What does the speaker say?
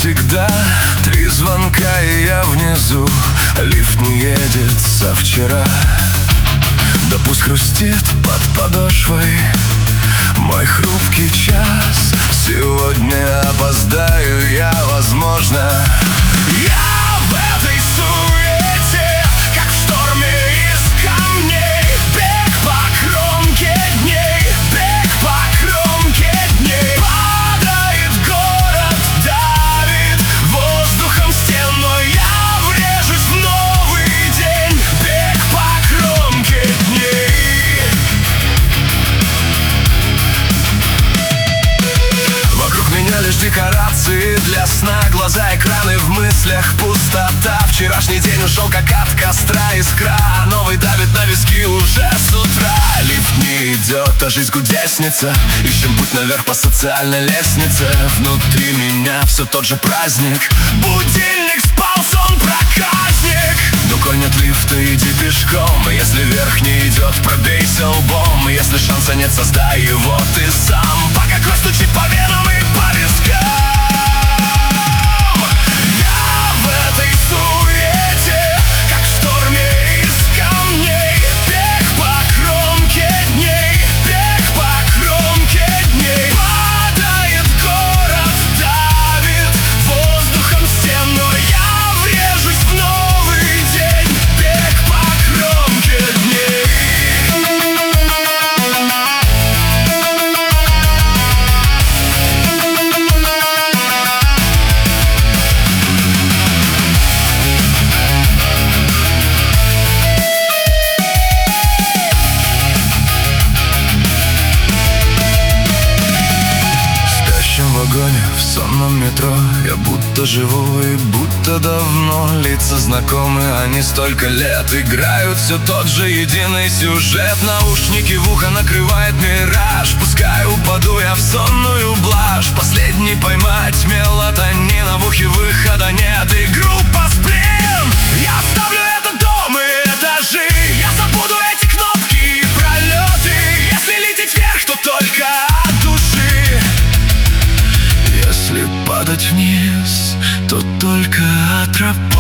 всегда. 3 звонка и я внизу, лифт не едет со вчера. Да пусть хрустит под подошвой мой хрупкий час. Сегодня опоздаю я, возможно. Я в этой суете, как в шторме из камней. Бег по кромке дней, бег по кромке дней. Падает город, давит воздухом стеной. Я врежусь в новый день. Бег по кромке дней. Вокруг меня лишь декорации для сна. Глаза, экраны, в мыслях пустота. Вчерашний день ушел как от костра искра. Новый давит на виски уже с утра. Лифт не идет, а жизнь кудесница. Ищем путь наверх по социальной лестнице. Внутри меня все тот же праздник. Будильник спал, сон проказник. Но коль нет лифта, иди пешком. И если вверх не идет, пробейся лбом. И если шанса нет, создай его ты сам. Пока кровь стучит по венам и по вискам. В сонном метро я будто живу и будто давно. Лица знакомы, они столько лет играют все тот же единый сюжет. Наушники в ухо накрывает мираж. Пускай упаду я в сонную блажь. Последний поймать мелатонин, в ухе выхода нет. И группа «Сплин». Я оставлю этот дом и этажи. Я забуду эти кнопки и пролеты. Если лететь вверх, то только от души. Если падать вниз, то только от тропы.